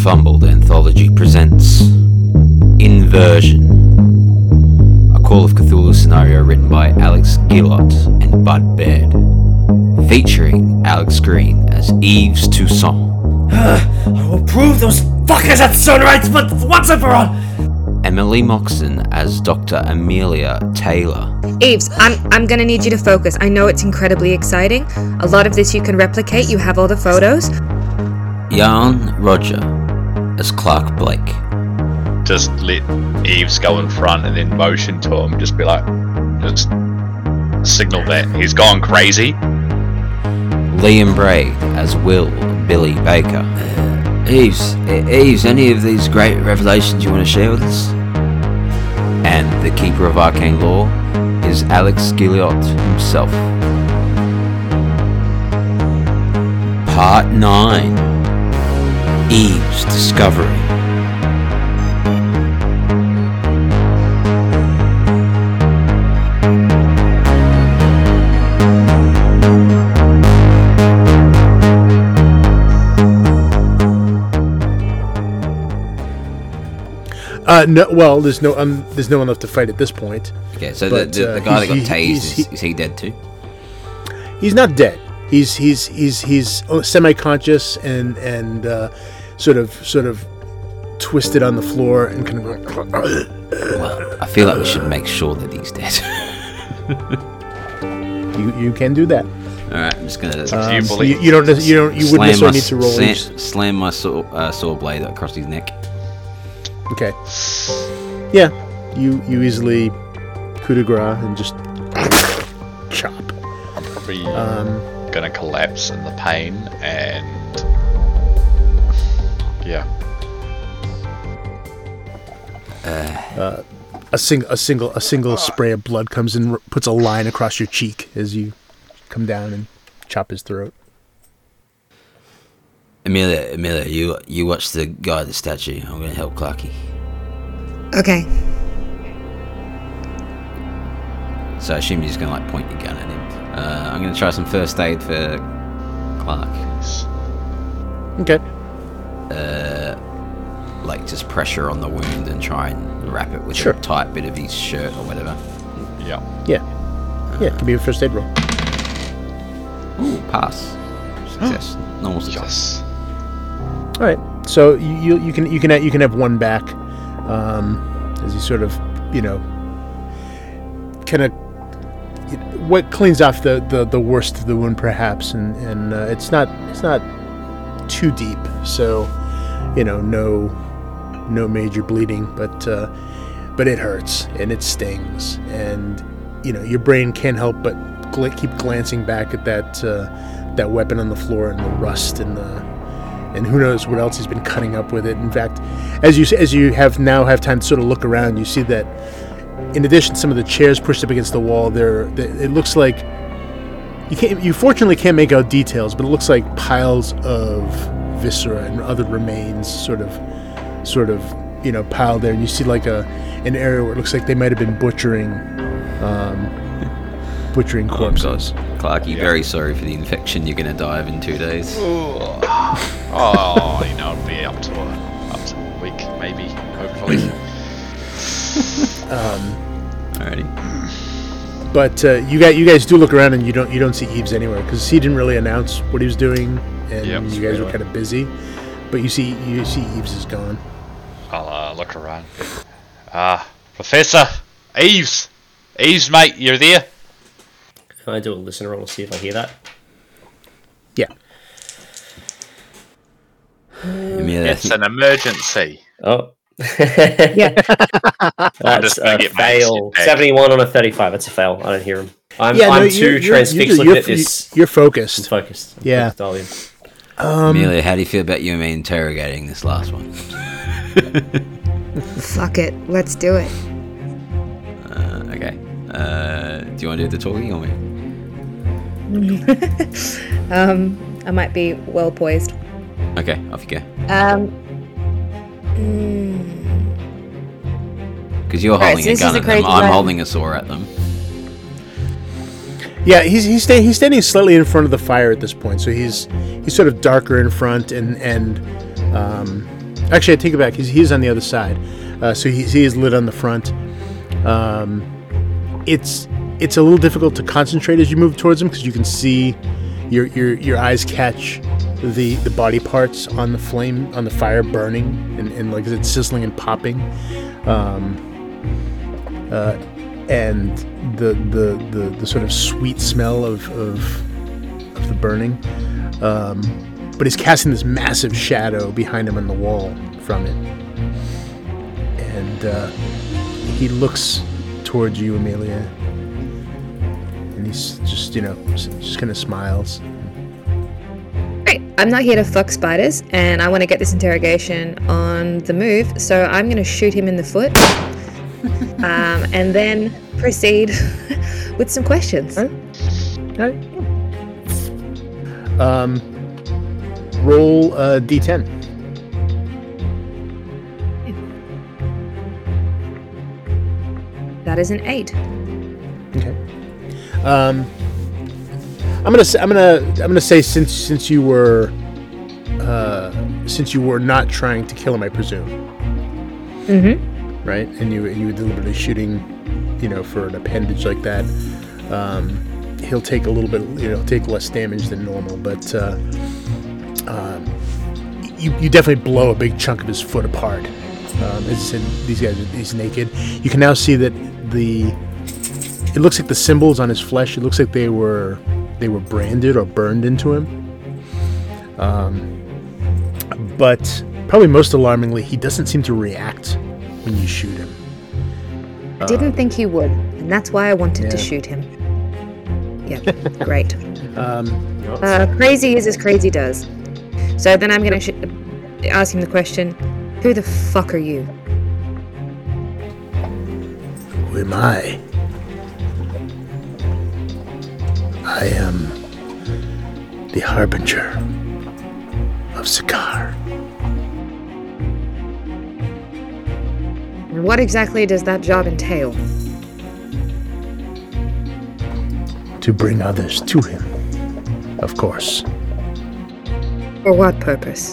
Fumbled Anthology presents Inversion, a Call of Cthulhu scenario written by Alex Gillot and Bud Baird, featuring Alex Green as Yves Toussaint. I will prove those fuckers at Sunrise, but once and for all! Emily Moxon as Dr. Amelia Taylor. Yves, I'm gonna need you to focus. I know it's incredibly exciting. A lot of this you can replicate. You have all the photos. Jan Roger as Clark Blake. Just let Yves go in front and then motion to him. Just be like, just signal that he's gone crazy. Liam Braid as Will Billy Baker. Yves, any of these great revelations you want to share with us? And the Keeper of Arcane Lore is Alex Gillot himself. Part 9. Yves' Discovery. No. Well, there's no one left to fight at this point. Okay, so the guy that got tased is he dead too? He's not dead. He's semi-conscious and sort of twisted on the floor and kind of going. Well, I feel like we should make sure that he's dead. You can do that. All right, I'm just gonna. You wouldn't necessarily need to roll. Slam my saw blade across his neck. Okay. Yeah, you easily coup de grace and just chop. I'm probably gonna collapse in the pain and yeah. A single spray of blood comes and puts a line across your cheek as you come down and chop his throat. Amelia, you watch the guy at the statue. I'm going to help Clarky. Okay. So I assume you're just going to point your gun at him. I'm going to try some first aid for Clark. Okay. Just pressure on the wound and try and wrap it with a tight bit of his shirt or whatever. Yeah. Yeah. It can be a first aid roll. Ooh, pass. Success. Normal success. Yes. All right, so you can have one back, as you sort of kind of what cleans off the worst of the wound perhaps, and it's not too deep, so no major bleeding, but it hurts and it stings, and your brain can't help but keep glancing back at that weapon on the floor and the rust and who knows what else he's been cutting up with it. In fact, as you have time to sort of look around, you see that in addition to some of the chairs pushed up against the wall, it looks like you fortunately can't make out details, but it looks like piles of viscera and other remains sort of piled there, and you see like an area where it looks like they might have been butchering corpses. Clarky, very sorry for the infection you're going to die of in 2 days. It'll be up to a week, maybe, hopefully. Alrighty. But you guys do look around and you don't see Yves anywhere because he didn't really announce what he was doing, and you guys were kind of busy. But you see Yves is gone. I'll look around. Professor Yves, mate, you're there. Can I do a listen roll to see if I hear that? Yeah. It's an emergency. Oh. Yeah. That's a fail. 71 on a 35. That's a fail. I don't hear him. I'm too transfixed looking at this. You're focused. I'm focused. Yeah. Amelia, how do you feel about you and me interrogating this last one? Fuck it. Let's do it. Okay. Do you want to do the talking or me? I might be well poised. Okay, off you go. Because you're holding a gun at them, I'm holding a saw at them. Yeah, he's standing slightly in front of the fire at this point, so he's sort of darker in front, and Actually, I take it back. He's on the other side. So he is lit on the front. It's a little difficult to concentrate as you move towards him because you can see your eyes catch the body parts on the flame, on the fire burning, and like it's sizzling and popping. And the sort of sweet smell of the burning. But he's casting this massive shadow behind him on the wall from it. And he looks towards you, Amelia. And he's just kind of smiles. Great. I'm not here to fuck spiders, and I want to get this interrogation on the move, so I'm going to shoot him in the foot. And then proceed with some questions. All right. Roll D10. That is an 8. Okay. I'm gonna say since you were not trying to kill him, I presume. Mm-hmm. Right, and you were deliberately shooting, for an appendage like that. He'll take a little bit, take less damage than normal, but you definitely blow a big chunk of his foot apart. As I said, he's naked. You can now see that it looks like the symbols on his flesh. It looks like they were branded or burned into him. But probably most alarmingly, he doesn't seem to react when you shoot him. I didn't think he would, and that's why I wanted to shoot him. Yep, great. Crazy is as crazy does. So then I'm going to ask him the question, who the fuck are you? Who am I? I am the Harbinger of Sakaar. What exactly does that job entail? To bring others to him, of course. For what purpose?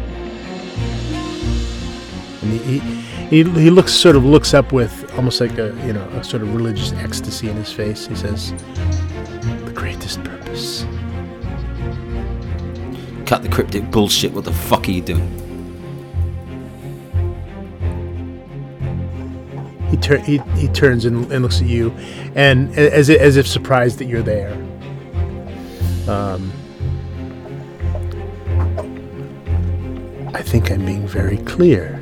And he looks up with almost like a sort of religious ecstasy in his face. He says, "The greatest purpose." Cut the cryptic bullshit. What the fuck are you doing? He turns and looks at you, and as if surprised that you're there. I think I'm being very clear.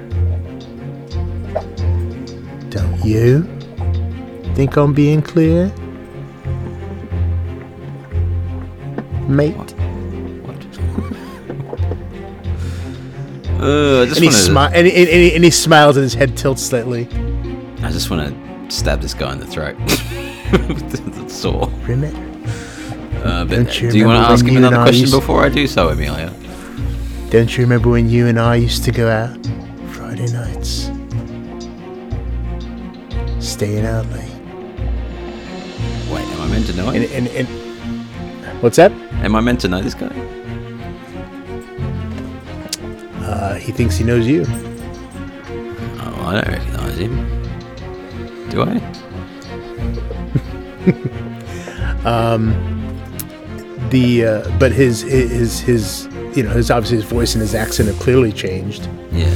Don't you think I'm being clear, mate? What? And he smiles and his head tilts slightly. I just want to stab this guy in the throat with the saw. Remember? Do you want to ask him another question before I do so, Amelia? Don't you remember when you and I used to go out Friday nights? Staying out late. Wait, am I meant to know him? And what's that? Am I meant to know this guy? He thinks he knows you. Oh, I don't recognize him. Do I? But his obviously his voice and his accent have clearly changed. Yeah.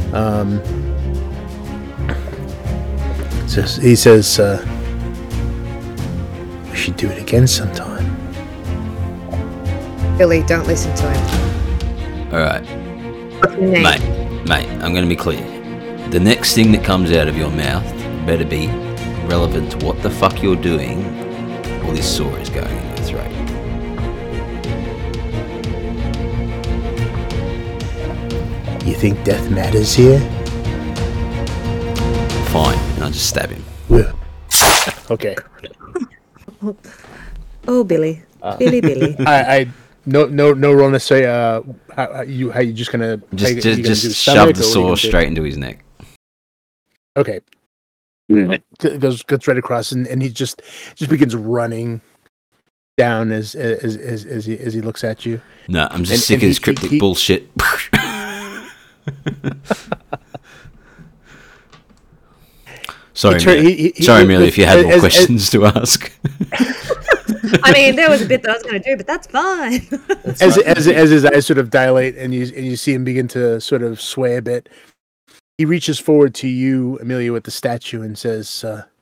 So he says, "We should do it again sometime." Billy, don't listen to him. All right. What's your name? Mate, I'm going to be clear. The next thing that comes out of your mouth better be relevant to what the fuck you're doing, or this saw is going in your throat. You think death matters here? Fine, and I'll just stab him. Okay. Oh, Billy. Billy. I no roll necessarily. How you just gonna just shove the saw straight into his neck. Okay. Goes right across, and he just begins running down as he looks at you. No, I'm just sick of this cryptic bullshit. Sorry, Amelia, if you had more questions to ask. I mean, there was a bit that I was going to do, but that's fine. As his eyes sort of dilate and you see him begin to sort of sway a bit, he reaches forward to you, Amelia, with the statue and says,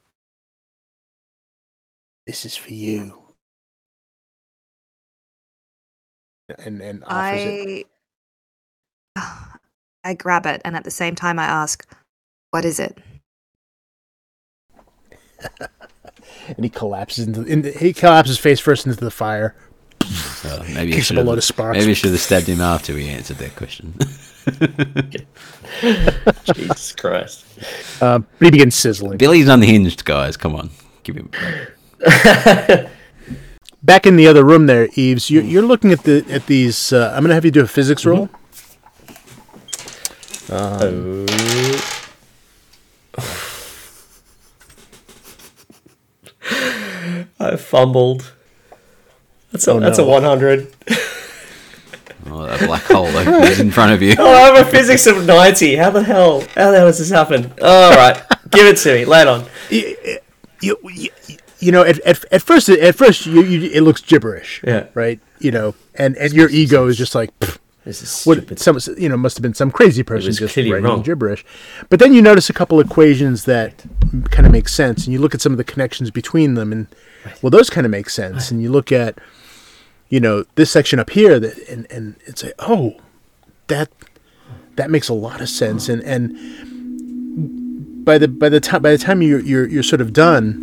"This is for you." And offers it. I grab it, and at the same time I ask, "What is it?" And he collapses he collapses face first into the fire. Maybe I should have stabbed him after he answered that question. Jesus Christ! But he begins sizzling. Billy's unhinged, guys. Come on, give him a break. Back in the other room, there, Eves. You're looking at these. I'm going to have you do a physics roll. I fumbled. That's a 100. Oh, that black hole is in front of you. Oh, I have a physics of 90. How the hell has this happened? All right, give it to me. Lay it on. You know, at first, it looks gibberish. Yeah. Right. You know, and your ego is just like, this is stupid. Must have been some crazy person just writing wrong. Gibberish. But then you notice a couple equations that kind of make sense, and you look at some of the connections between them, and well, those kind of make sense. And you look at, this section up here, and it's like, oh, that makes a lot of sense. And by the time you're sort of done,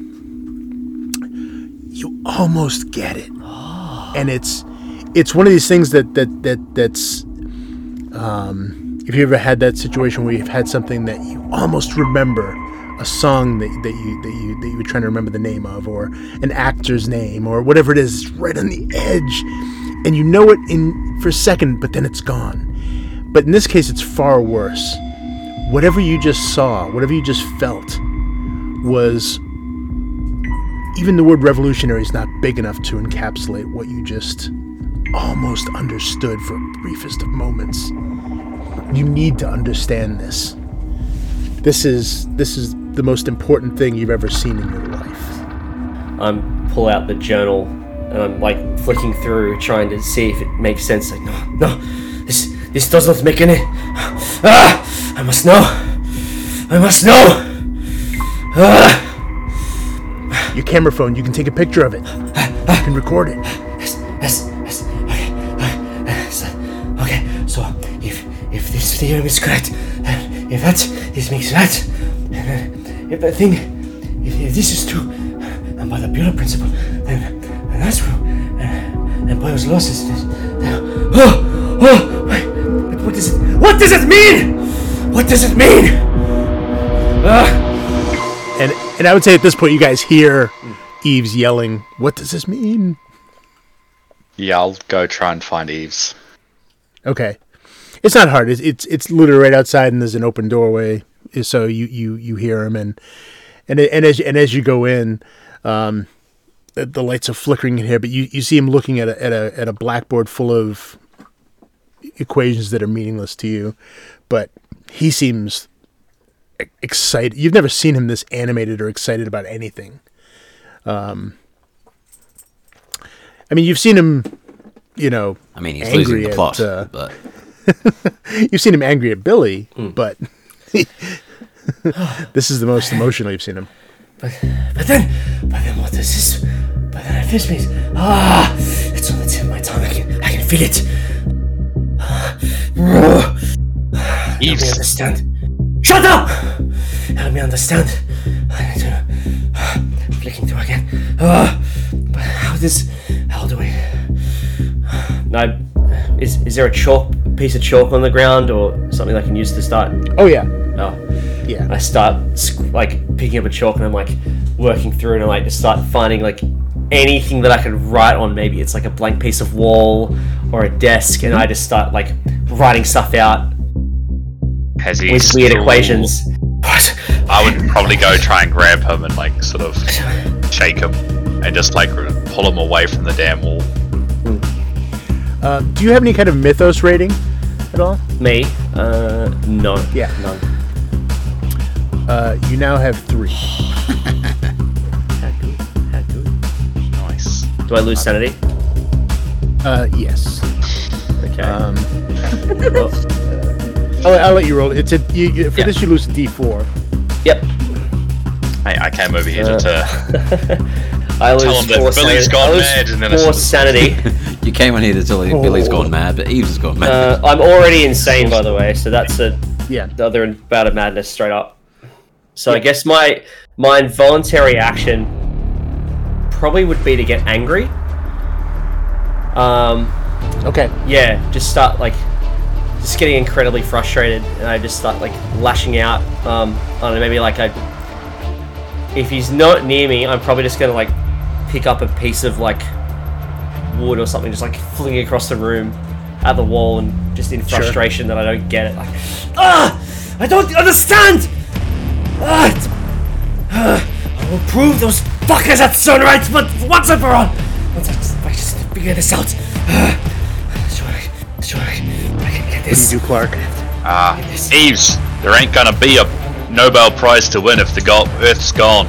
you almost get it, and it's one of these things that's if you ever had that situation where you've had something that you almost remember, a song that you were trying to remember the name of, or an actor's name, or whatever it is, it's right on the edge, and you know it for a second, but then it's gone. But in this case, it's far worse. Whatever you just saw, whatever you just felt, was, even the word revolutionary is not big enough to encapsulate what you just almost understood for the briefest of moments. You need to understand this. This is the most important thing you've ever seen in your life. I'm pull out the journal and I'm like flicking through, trying to see if it makes sense. Like, no, this does not make any. I must know. Your camera phone, you can take a picture of it. You can record it. Yes. Okay, so if this theorem is correct, if this makes that, if this is true, and by the Bueller principle, then that's true, and Boyle's law says this. Wait, but what does it mean? What does it mean? And I would say at this point, you guys hear Eves yelling, "What does this mean?" Yeah, I'll go try and find Eves. Okay, it's not hard. It's literally right outside, and there's an open doorway, so you hear him, and as you go in, the lights are flickering in here, but you see him looking at a blackboard full of equations that are meaningless to you, but he seems excited. You've never seen him this animated or excited about anything. I mean, you've seen him, he's losing the plot, but you've seen him angry at Billy, but this is the most emotional you've seen him. But then what does this? But then this means it's on the tip of my tongue. I can feel it. Help me understand. Shut up! Help me understand. I need to flicking through again. But how do we? No, is there a piece of chalk on the ground or something I can use to start? Oh yeah. Oh yeah. I start picking up a chalk and I'm like working through and I just start finding like anything that I could write on. Maybe it's like a blank piece of wall or a desk, and I just start like writing stuff out. Has he with weird equations? What? I would probably go try and grab him and like sort of shake him and just like pull him away from the damn wall. Do you have any kind of mythos rating at all? Me? No. Yeah. None. You now have 3. How good. Nice. Do I lose sanity? Yes. Okay. I'll let you roll. It's for this you lose a D4. Yep. I came over here to I lose tell him that 4 Billy's sanity. gone I lose mad, and then I 4 said- sanity. You came on here to tell him Billy's gone mad, but Eves has gone mad. I'm already insane, by the way, so that's the other bout of madness straight up. So I guess my involuntary action probably would be to get angry. Okay. Yeah, just getting incredibly frustrated, and I just start lashing out. I don't know, maybe if he's not near me, I'm probably just gonna pick up a piece of wood or something, just fling it across the room at the wall, and just in frustration that I don't get it. I don't understand. I will prove those fuckers at Sunrise, but once and for all, once I just figure this out. Sure, I can get What this. do you do, Clark? Eves, there ain't gonna be a Nobel Prize to win if the Earth's gone.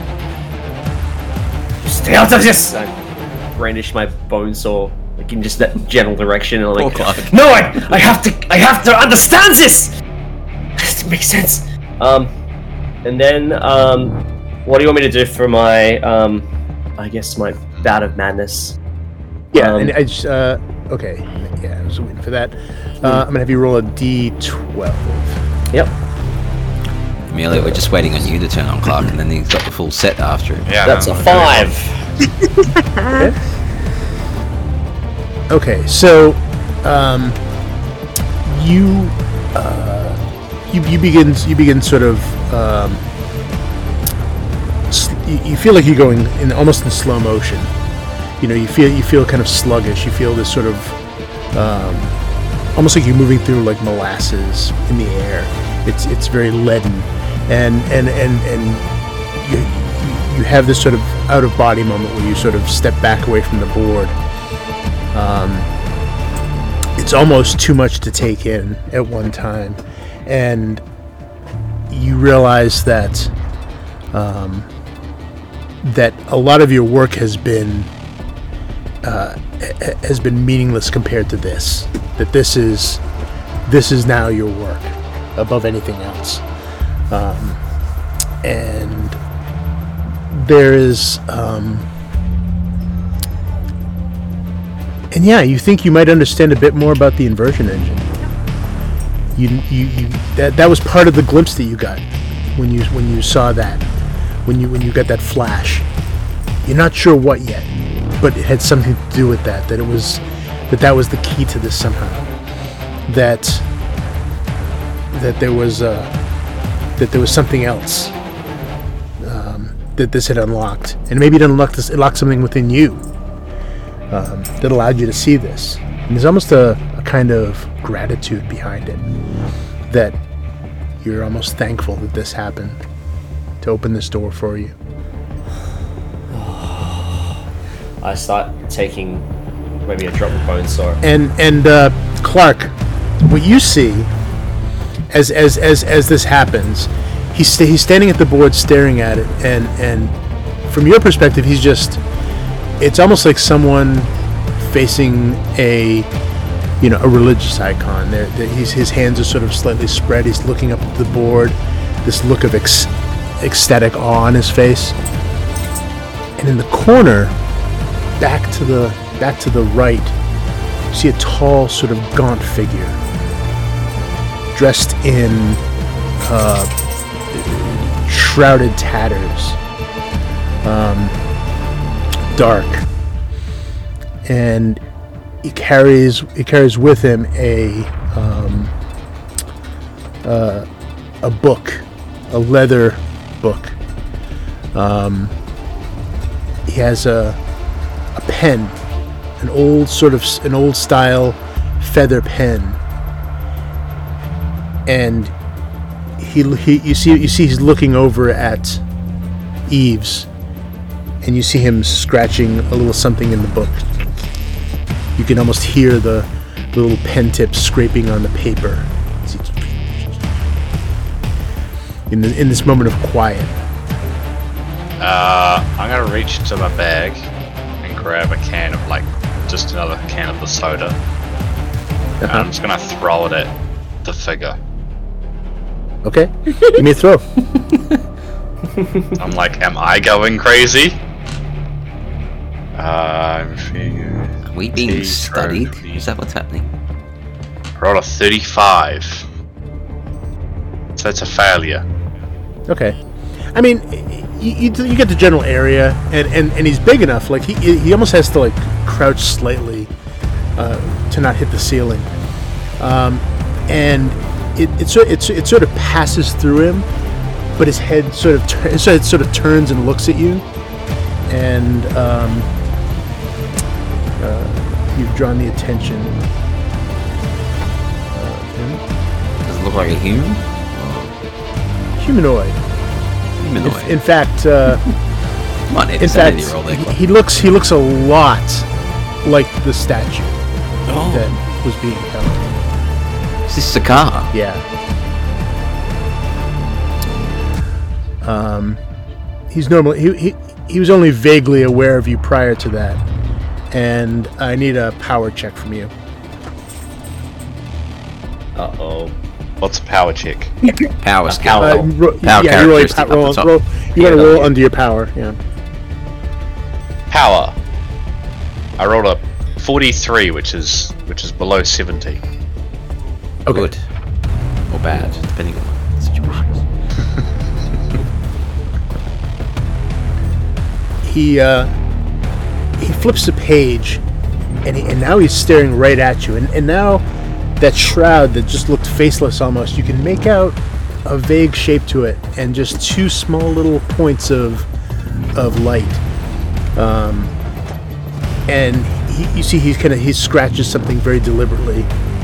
Stay out of this! I brandish my bone saw, in just that general direction, and no, I have to understand this! It makes sense. And then, what do you want me to do for my, I guess my bout of madness? Yeah, and I just, okay. Yeah, I was waiting for that. I'm gonna have you roll a D12. Yep. Amelia, we're just waiting on you to turn on Clark, and then he's got the full set after him. Yeah, That's a 5. Okay, so you begin sort of you feel like you're going almost in slow motion. You feel kind of sluggish. You feel this sort of almost like you're moving through molasses in the air. It's very leaden, and you have this sort of out of body moment where you sort of step back away from the board. It's almost too much to take in at one time, and you realize that that a lot of your work has been meaningless compared to this. That this is now your work above anything else, and there is. And yeah, you think you might understand a bit more about the inversion engine. That was part of the glimpse that you got when you saw that, when you got that flash. You're not sure what yet, but it had something to do with that. That was the key to this somehow. That there was something else that this had unlocked, and maybe it unlocked something within you. That allowed you to see this. And there's almost a kind of gratitude behind it, that you're almost thankful that this happened to open this door for you. I start taking maybe a drop of bone saw. And Clark, what you see as this happens, he's standing at the board staring at it, and from your perspective, it's almost like someone facing a religious icon. His hands are sort of slightly spread. He's looking up at the board, this look of ecstatic awe on his face. And in the corner, back to the right, you see a tall, sort of gaunt figure, dressed in shrouded tatters. Dark, and he carries with him a book, a leather book. He has a pen, an old style feather pen, and you see he's looking over at Eves. And you see him scratching a little something in the book. You can almost hear the little pen tips scraping on the paper as in this moment of quiet. I'm gonna reach into my bag and grab a can of just another can of the soda. And I'm just gonna throw it at the figure. Okay, give me a throw. I'm like, am I going crazy? Are we being studied? Is that what's happening? Rolled a 35. So that's a failure. Okay, I mean, you get the general area, and he's big enough. Like he almost has to crouch slightly to not hit the ceiling, and it sort of passes through him, but his head sort of turns and looks at you, and you've drawn the attention of him. Does it look like a human? Humanoid. In fact, Come on, in fact, he looks a lot like the statue that was being held. Is this Sakaar? Yeah. He's normally he was only vaguely aware of you prior to that, and I need a power check from you. Uh-oh. What's a power check? Power skill. Power characteristic roll. up the top. You got to roll under your power. Yeah. Power. I rolled a 43, which is below 70. Okay. Good. Or bad, depending on the situation. He flips the page, and now he's staring right at you, and now that shroud that just looked faceless almost, you can make out a vague shape to it, and just two small little points of light. And you see he scratches something very deliberately,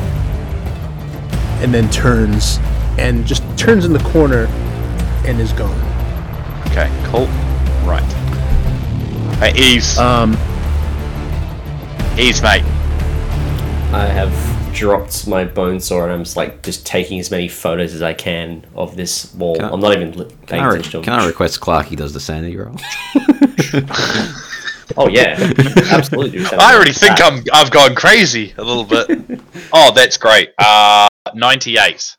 and then turns in the corner and is gone. Okay, cool. Right. Hey, Eves. Eves, mate. I have dropped my bone saw and I'm just taking as many photos as I can of this wall. I'm not even paying attention to Can I request Clarky does the sanity roll? Oh yeah, absolutely. I already think I've gone crazy a little bit. Oh, that's great. 98.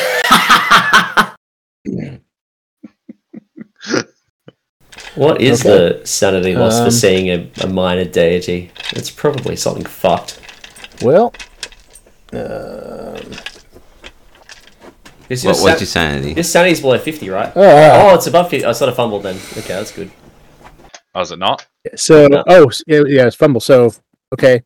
What is the sanity loss for seeing a minor deity? It's probably something fucked. Well, What's your sanity? This sanity's below 50, right? Oh, it's above 50. I sort of fumbled then. Okay, that's good. Oh, is it not? so yeah, it's fumble. So okay,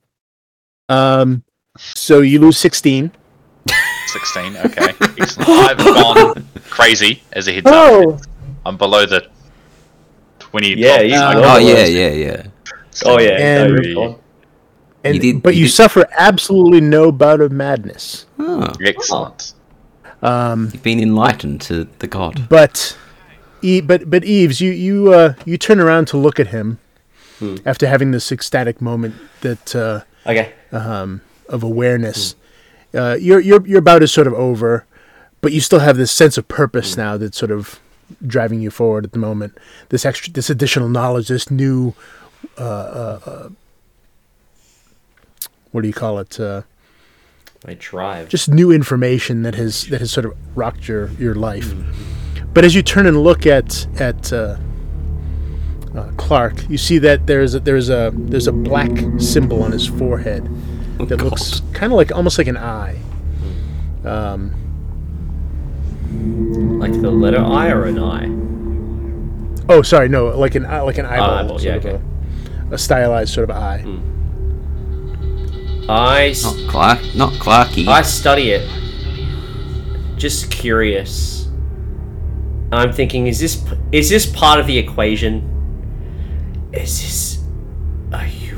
so you lose 16. 16, okay. Excellent. I've gone crazy as a heads up. I'm below the 20. Yeah, top. yeah. So Oh yeah. But you suffer absolutely no bout of madness. Oh, Excellent. you've been enlightened to the god. But Eves, you turn around to look at him after having this ecstatic moment that of awareness. Your bout is sort of over, but you still have this sense of purpose now that's sort of driving you forward at the moment. This additional knowledge, this new what do you call it? My drive. Just new information that has sort of rocked your life. But as you turn and look at Clark, you see that there's a black symbol on his forehead that looks kind of almost like an eye. Like the letter I or an I? Oh, sorry, no, like an eyeball. Eyeball, yeah, okay. A stylized sort of eye. Not Clarky. I study it. Just curious. I'm thinking, is this part of the equation? Are you?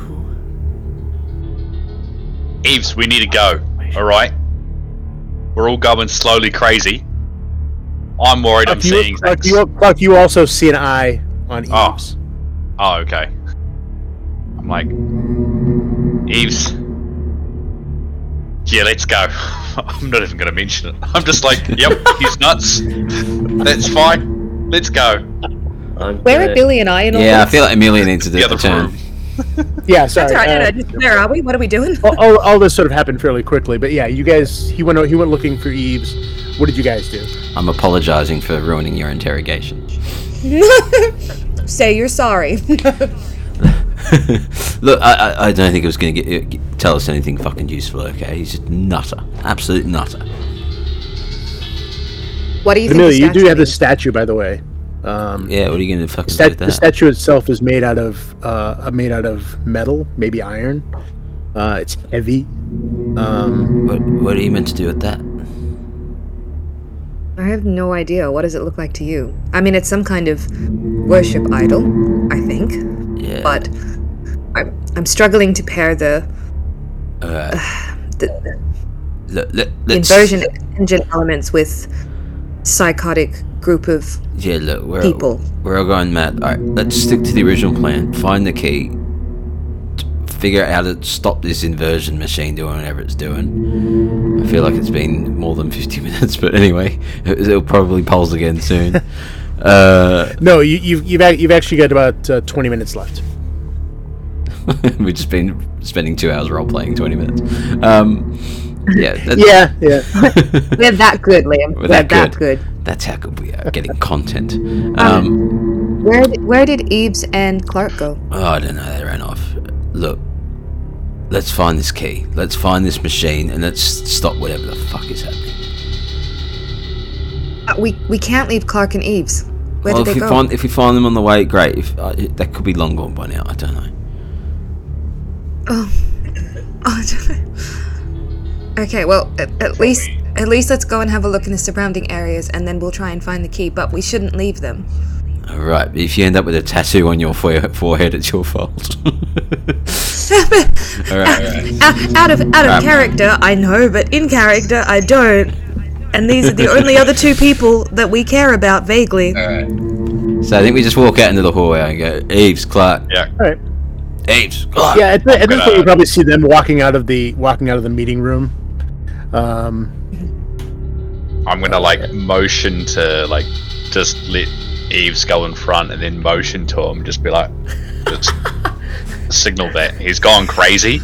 Eves, we need to go. Alright? We're all going slowly crazy. I'm worried I'm seeing things. Clark, you also see an eye on Eves. Oh, okay. I'm like, Eves, Yeah, let's go. I'm not even going to mention it. I'm just like, yep, he's nuts. That's fine. Let's go. Where are Billy and I in all Yeah, I this? feel like Amelia needs to do The the other turn. room. Yeah, sorry. That's all right. No, where are we? What are we doing? all this sort of happened fairly quickly, but yeah, you guys. He went looking for Eves. What did you guys do? I'm apologising for ruining your interrogation. Say you're sorry. Look, I don't think it was going to tell us anything fucking useful, okay? He's just nutter. Absolute nutter. What do you think? Amelia, the you do statue have this means? statue, by the way. Yeah, what are you going to fucking do with The that? statue itself is made out of metal, maybe iron. It's heavy. What are you meant to do with that? I have no idea. What does it look like to you? I mean, it's some kind of worship idol, I think. Yeah. But I'm struggling to pair the Let's, inversion engine elements with psychotic group of Yeah, look, people. we're all going mad. Alright, let's stick to the original plan. Find the key. Figure out how to stop this inversion machine doing whatever it's doing. I feel like it's been more than 50 minutes, but anyway, it'll probably pulse again soon. No, you've actually got about 20 minutes left. We've just been spending 2 hours role playing 20 minutes. Yeah. Yeah. We're that good, Liam. We're that good. That's how good we are getting content. Where did Eves and Clark go? Oh, I don't know. They ran off. Look, let's find this key. Let's find this machine, and let's stop whatever the fuck is happening. We can't leave Clark and Eves. Where did they go? If we find them on the way, great. If that could be long gone by now. I don't know. Okay, well, at least let's go and have a look in the surrounding areas, and then we'll try and find the key. But we shouldn't leave them. All right. If you end up with a tattoo on your forehead, it's your fault. All right. Out of character, I know, but in character, I don't. And these are the only other two people that we care about vaguely. So I think we just walk out into the hallway and go, Eves, Clark. Yeah. All right. Eves, Clark. Yeah, at this point you probably see them walking out of the meeting room. I'm gonna motion to just let Eves go in front and then motion to him, just be like, just signal that he's gone crazy.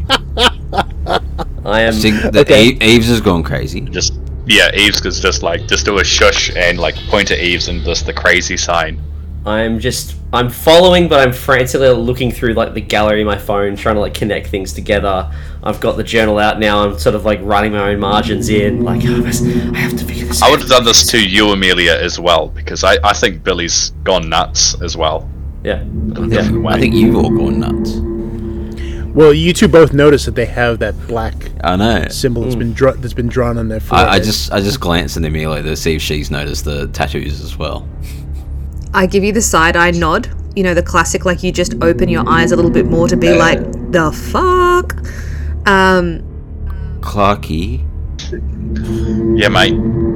I am. Eves has gone crazy. Eves is just do a shush and point to Eves and just the crazy sign. I'm following, but I'm frantically looking through the gallery of my phone, trying to connect things together. I've got the journal out now. I'm sort of running my own margins in. I have to figure this out. I would have done this to you, Amelia, as well, because I think Billy's gone nuts as well. Yeah. I think you've all gone nuts. Well, you two both notice that they have that black I know. symbol that's been drawn on their forehead. I just glanced at Amelia to see if she's noticed the tattoos as well. I give you the side-eye nod. You know, the classic, you just open your eyes a little bit more to be like, the fuck? Clarky. Yeah, mate.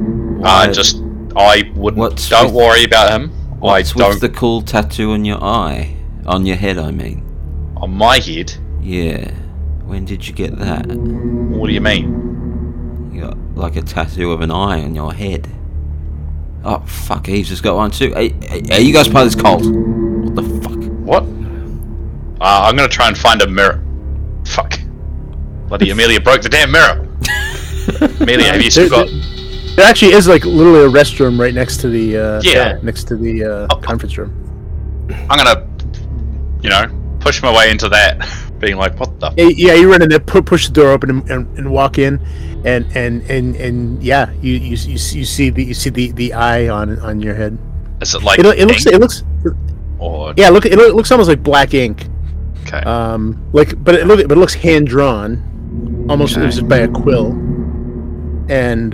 I wouldn't. Don't worry about him. What's with the cool tattoo on your eye? On your head, I mean. On my head? Yeah. When did you get that? What do you mean? You got a tattoo of an eye on your head. Oh, fuck, Eves has got one too. Hey, are you guys part of this cult? What the fuck? What? I'm gonna try and find a mirror. Fuck. Bloody Amelia broke the damn mirror. Amelia, have you still got... There actually is literally a restroom right next to the conference room. I'm gonna, push my way into that, being like, what the... Yeah, you run in there, push the door open and walk in, and yeah, you see the eye on your head. Is it it looks or... Yeah, it looks almost like black ink. Okay. But it looks hand drawn, almost as if by a quill, and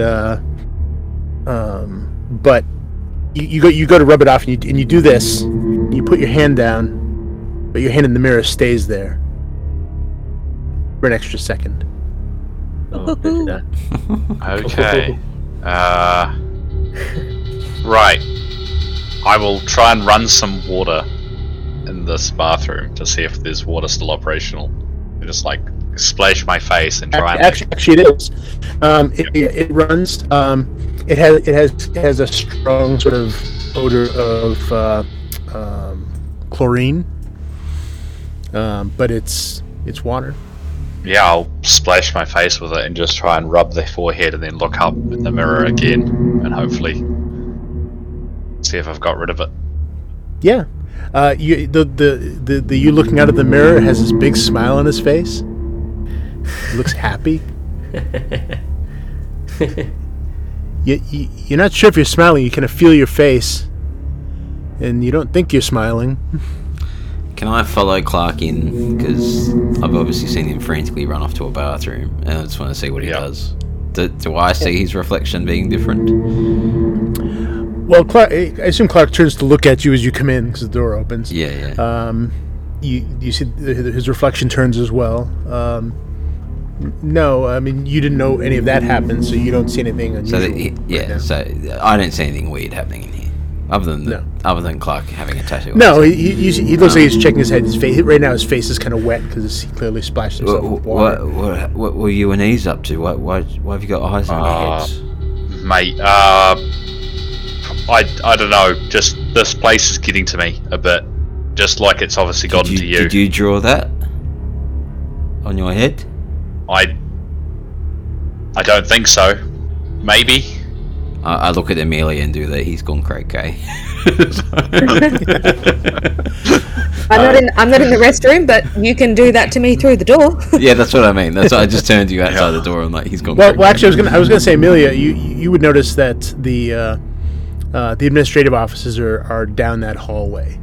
but you go to rub it off and you do this, and you put your hand down, but your hand in the mirror stays there for an extra second. Oh, don't do that. Okay. Right. I will try and run some water in this bathroom to see if there's water still operational. Just splash my face and try and actually it is. It runs. It has a strong sort of odor of chlorine, but it's water. Yeah, I'll splash my face with it and just try and rub the forehead and then look up in the mirror again and hopefully see if I've got rid of it. Yeah. You looking out of the mirror has this big smile on his face. He looks happy. You're not sure if you're smiling. You kind of feel your face, and you don't think you're smiling. Can I follow Clark in? Because I've obviously seen him frantically run off to a bathroom, and I just want to see what he does. Do I see his reflection being different? Well, Clark, I assume Clark turns to look at you as you come in because the door opens. Yeah. You see his reflection turns as well. No, I mean you didn't know any of that happened, so you don't see anything unusual. So I don't see anything weird happening in here, other than Clark having a tattoo. No, he looks like he's checking his head. His face right now, his face is kind of wet because he clearly splashed himself with water. What were you and Ease up to? Why have you got eyes on your heads, mate? I don't know. Just this place is getting to me a bit. Just like it's obviously gotten to you. Did you draw that on your head? I don't think so. Maybe. I look at Amelia and do that. He's gone cray-cray. I'm not in the restroom, but you can do that to me through the door. Yeah, that's what I mean. That's why I just turned you outside the door and like he's gone. Well, actually, I was gonna say, Amelia, you would notice that the administrative offices are down that hallway.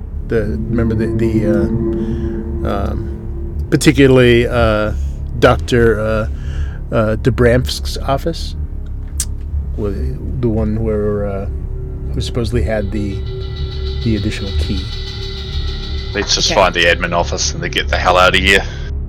Particularly Dr. Dubramsk's office, the one where who supposedly had the additional key. Let's just find the admin office and then get the hell out of here.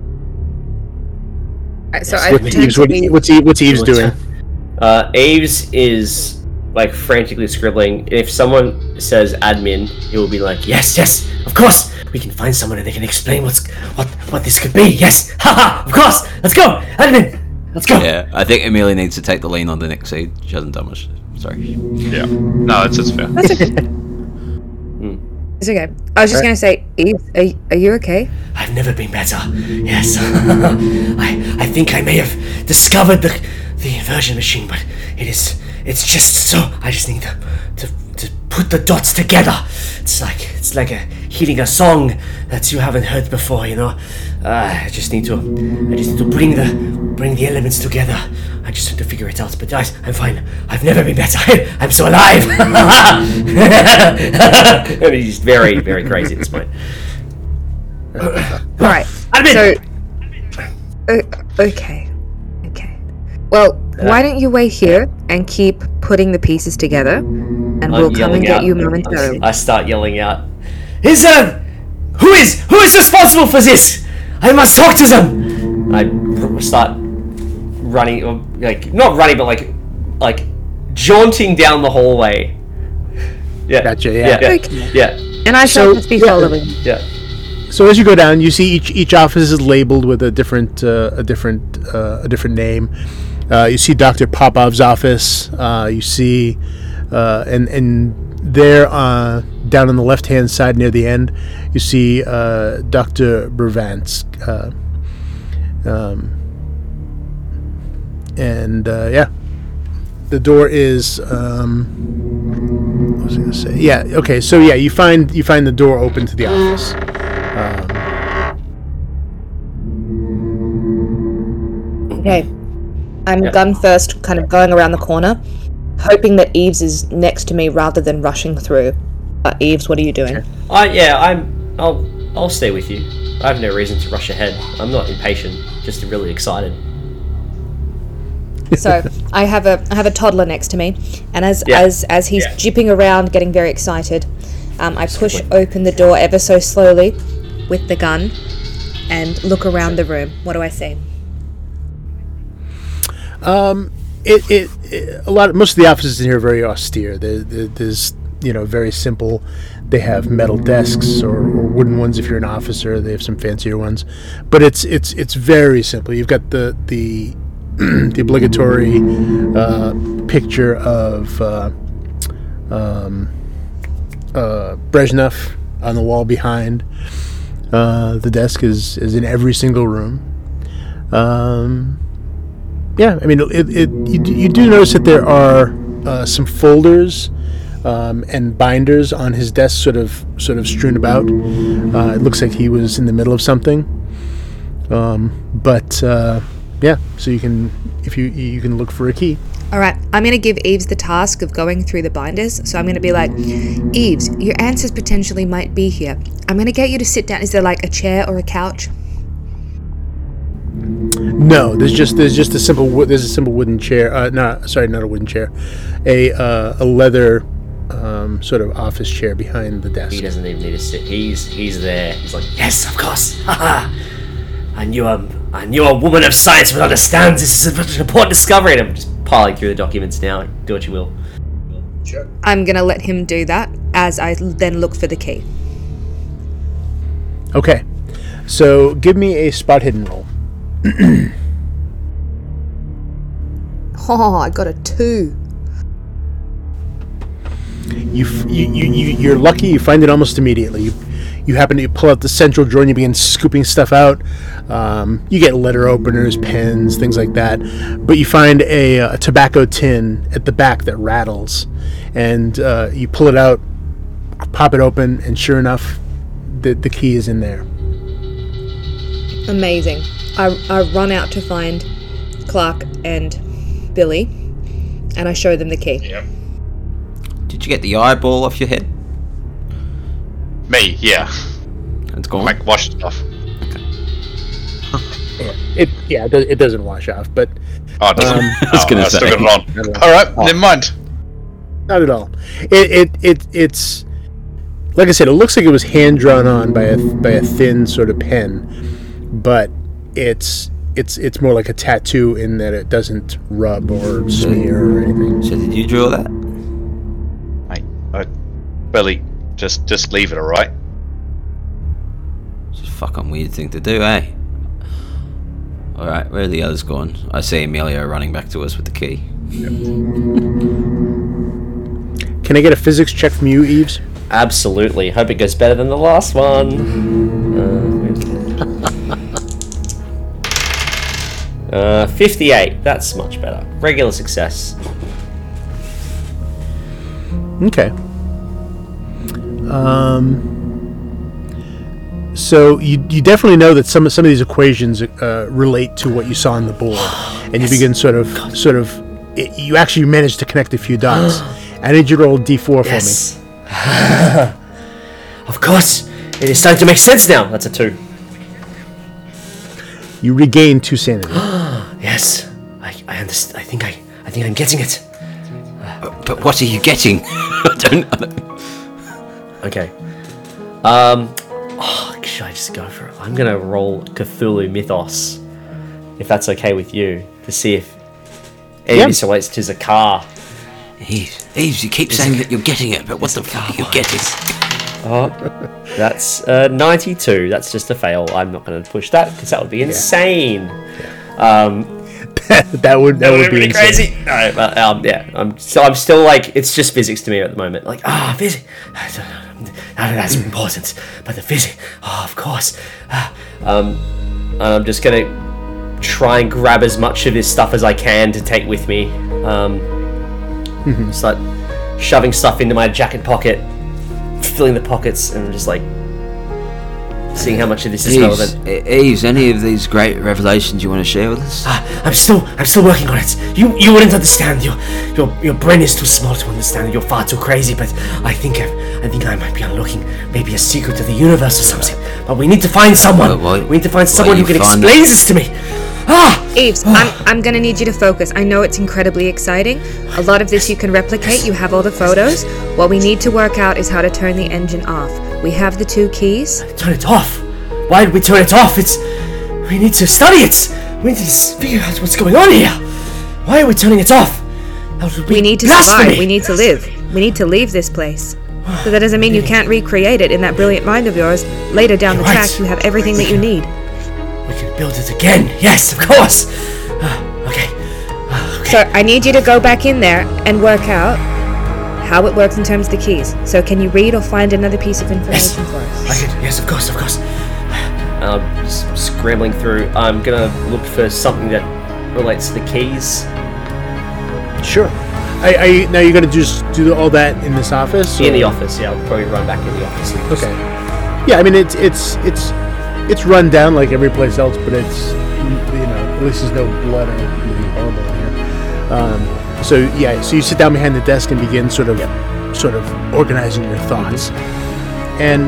So what's Eves doing? Eves is like frantically scribbling. If someone says admin, he will be like, yes, of course, we can find someone and they can explain what this could be. Yes, haha, of course, let's go, admin, let's go. Yeah, I think Amelia needs to take the lean on the next seed. She hasn't done much. Sorry. Yeah, no, it's fair. That's okay. It's okay. I was just going to say, Eve, are you okay? I've never been better. Yes. I think I may have discovered the inversion machine, but it's just so I just need to put the dots together. It's like hearing a song that you haven't heard before, you know. I just need to bring the elements together. I just need to figure it out. But guys, I'm fine. I've never been better. I'm so alive. I mean, he's very, very crazy at this point. All right. So, okay. Well, why don't you wait here and keep putting the pieces together, and we'll come and get you momentarily. I start yelling out. Who is responsible for this? I must talk to them. I start running, or like not running, but like jaunting down the hallway. Yeah. Gotcha. Yeah. Okay. Yeah. And I shall just be following. Yeah. So as you go down, you see each office is labeled with a different name. You see Dr. Popov's office. You see, and there down on the left-hand side near the end, you see Dr. Brevant's. The door is. What was I going to say? Yeah. Okay. So yeah, you find the door open to the office. Okay. I'm gun first, kind of going around the corner, hoping that Eves is next to me rather than rushing through. Eves, what are you doing? I'll stay with you. I have no reason to rush ahead. I'm not impatient, just really excited. So I have a toddler next to me, and as he's jipping around, getting very excited, I push open the door ever so slowly with the gun and look around the room. What do I see? Most of the offices in here are very austere. There's very simple They have metal desks or wooden ones if you're an officer. They have some fancier ones, but it's very simple. You've got the the obligatory picture of Brezhnev on the wall behind. The desk is in every single room. Yeah, I mean, you do notice that there are some folders and binders on his desk, sort of strewn about. It looks like he was in the middle of something. Yeah, so you can look for a key. All right, I'm going to give Eves the task of going through the binders. So I'm going to be like, Eves, your answers potentially might be here. I'm going to get you to sit down. Is there like a chair or a couch? No, there's just a simple wooden chair. Not a wooden chair. A leather sort of office chair behind the desk. He doesn't even need to sit. He's there. He's like, yes, of course. Haha. I knew a woman of science would understand. This is such an important discovery. And I'm just piling through the documents now. Do what you will. Sure. I'm going to let him do that as I then look for the key. Okay, so give me a spot hidden roll. Oh, I got a 2. You're lucky. You find it almost immediately. You happen to pull out the central drawer and you begin scooping stuff out. You get letter openers, pens, things like that. But you find a tobacco tin at the back that rattles, and you pull it out, pop it open, and sure enough, the key is in there. Amazing. I run out to find Clark and Billy, and I show them the key. Yep. Did you get the eyeball off your head? Me, yeah. It's gone. Like, wash it off. It doesn't wash off, but Oh, it doesn't. I was gonna say. Still got it on. All right, never mind. not at all. It's like I said, it looks like it was hand drawn on by a thin sort of pen, but it's more like a tattoo in that it doesn't rub or smear or anything. So did you draw that? Billy, just leave it, all right? It's a fucking weird thing to do, eh? All right, where are the others gone? I see Emilio running back to us with the key. Yep. Can I get a physics check from you, Eves? Absolutely. Hope it goes better than the last one. 58. That's much better. Regular success. Okay. So you definitely know that some of these equations relate to what you saw on the board, and you begin sort of. You actually managed to connect a few dots. I need you to roll D4 for me. Of course, it is starting to make sense now. That's a 2. You regain 2 sanity. Yes, I understand. I think I'm getting it. But what are you getting? I don't. Okay. Should I just go for it? I'm gonna roll Cthulhu Mythos, if that's okay with you, to see if any of this relates to Zakar. Eves, you keep saying that you're getting it, but what the fuck are you getting? Oh, that's 92. That's just a fail. I'm not going to push that because that would be insane. Yeah. That would be really crazy. No, but yeah, I'm still like, it's just physics to me at the moment. Like, physics. None of that's important, but the physics. Oh, of course. I'm just gonna try and grab as much of this stuff as I can to take with me. Just like shoving stuff into my jacket pocket, filling the pockets, and just like seeing how much of this is relevant. Eves, any of these great revelations you want to share with us? I'm still working on it. You wouldn't understand. Your brain is too small to understand. You're far too crazy. But I think I might be unlocking maybe a secret of the universe or something. But we need to find someone. We need to find someone who can explain this to me. Eves, I'm gonna need you to focus. I know it's incredibly exciting. A lot of this you can replicate. You have all the photos. What we need to work out is how to turn the engine off. We have the 2 keys. Turn it off? Why did we turn it off? We need to study it. We need to figure out what's going on here. Why are we turning it off? We need to survive. We need to live. We need to leave this place. But that doesn't mean you can't recreate it in that brilliant mind of yours. Later down the Right. track, you have everything that you need. We can build it again. Yes, of course. Okay. So I need you to go back in there and work out how it works in terms of the keys. So can you read or find another piece of information for us? I can. Yes, of course. Scrambling through, I'm gonna look for something that relates to the keys. Sure. Now you're gonna just do all that in this office? In the office, yeah. I'll probably run back in the office. Okay. Yeah, I mean it's run down like every place else, but it's at least there's no blood or anything horrible in here. So you sit down behind the desk and begin sort of organizing your thoughts. And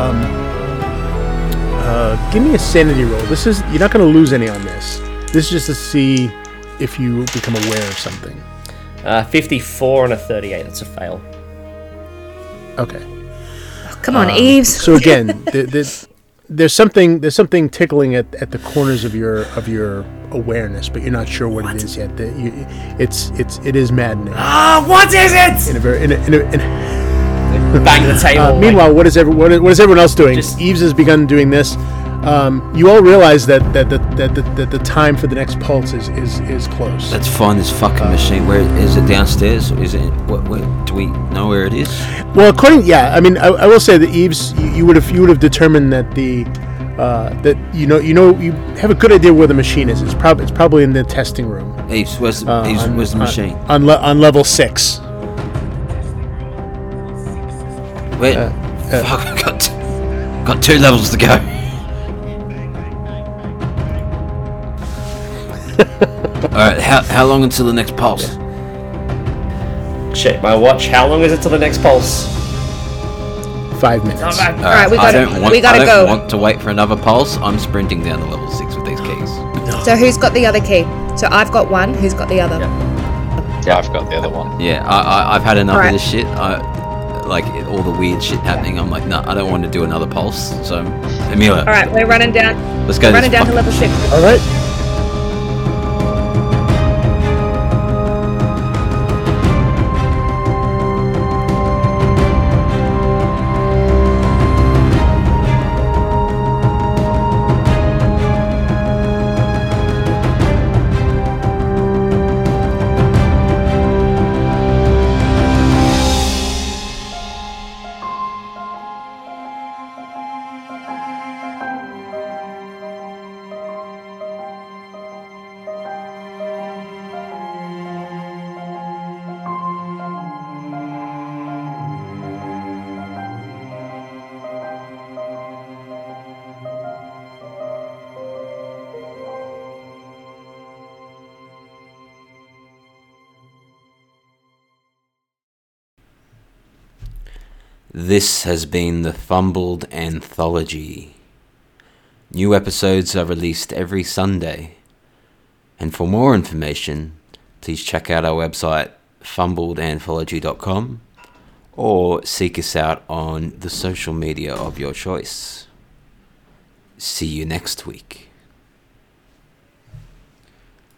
give me a sanity roll. You're not going to lose any on this. This is just to see if you become aware of something. 54 and a 38. That's a fail. Okay. Oh, come on, Eves. So again, there's something tickling at the corners of your awareness, but you're not sure what it is yet. It is maddening. What is it? In a very Bang the table. Meanwhile, what is everyone else doing? Eves has begun doing this. You all realize that the time for the next pulse is close. Let's find this fucking machine. Where is it? Downstairs? Is it? Where, do we know where it is? Well, I will say that Eves, you would have determined that you have a good idea where the machine is. It's probably in the testing room. Eves, where's the machine? On level 6. Wait, fuck! I got 2 levels to go. Alright, how long until the next pulse? Check my watch. How long is it till the next pulse? 5 minutes. Alright, we I gotta go. don't want to wait for another pulse. I'm sprinting down to level 6 with these keys. So who's got the other key? So I've got one. Who's got the other? Yeah, I've got the other one. Yeah, I've had enough Alright. of this shit. Like all the weird shit happening. I'm like, no, I don't want to do another pulse. So, Amelia. Alright, we're running down. Let's go. Running down to level 6. All right. This has been the Fumbled Anthology. New episodes are released every Sunday. And for more information, please check out our website, fumbledanthology.com, or seek us out on the social media of your choice. See you next week.